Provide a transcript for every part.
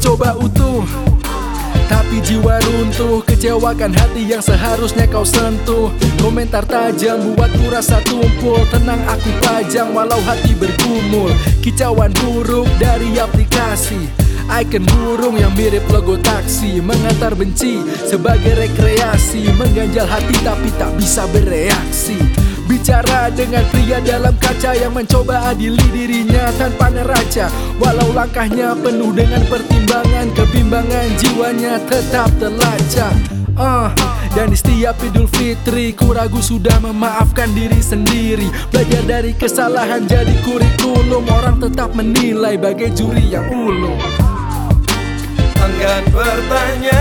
mencoba utuh, tapi jiwa runtuh. Kecewakan hati yang seharusnya kau sentuh. Komentar tajam buatku rasa tumpul. Tenang aku pajang walau hati bergumul. Kicauan buruk dari aplikasi, icon burung yang mirip logo taksi. Mengantar benci sebagai rekreasi, mengganjal hati tapi tak bisa bereaksi. Bicara dengan pria dalam kaca yang mencoba adili dirinya tanpa neraca. Walau langkahnya penuh dengan pertimbangan, kebimbangan jiwanya tetap terlacak. Dan di setiap Idul Fitri ku ragu sudah memaafkan diri sendiri. Belajar dari kesalahan jadi kurikulum. Orang tetap menilai bagai juri yang ulung. Enggan bertanya,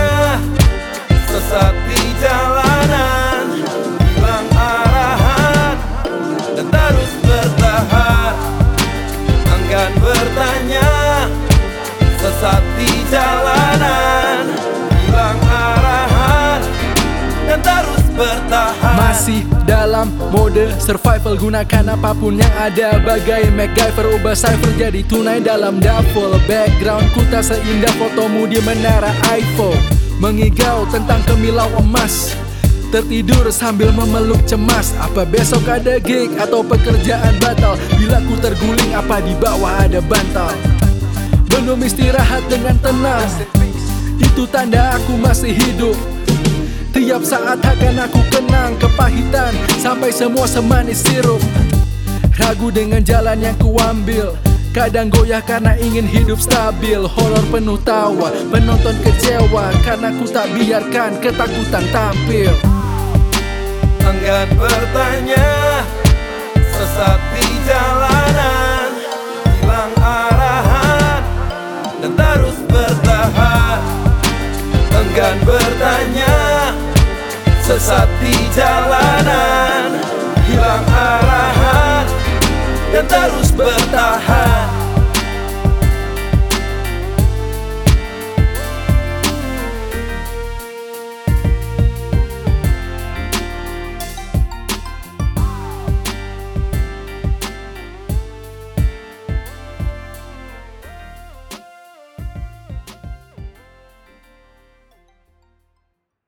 sesat di jalanan, hilang arahan dan terus bertahan. Enggan bertanya, sesat di jalanan, hilang arahan dan terus bertahan. Masih dalam mode survival, gunakan apapun yang ada. Bagai MacGyver, ubah cypher jadi tunai dalam duffel. Background ku tak seindah fotomu di menara Eiffel. Mengigau tentang kemilau emas, tertidur sambil memeluk cemas. Apa besok ada gig atau pekerjaan batal? Bila ku terguling apa di bawah ada bantal? Belum istirahat dengan tenang, itu tanda aku masih hidup. Tiap saat akan aku kenang kepahitan sampai semua semanis sirup. Ragu dengan jalan yang kuambil, kadang goyah karena ingin hidup stabil. Horor penuh tawa, penonton kecewa karena ku tak biarkan ketakutan tampil. Enggan bertanya, sesat di jalanan, hilang arahan dan terus bertahan. Enggan bertanya, sesat di jalanan, hilang arahan dan terus bertahan.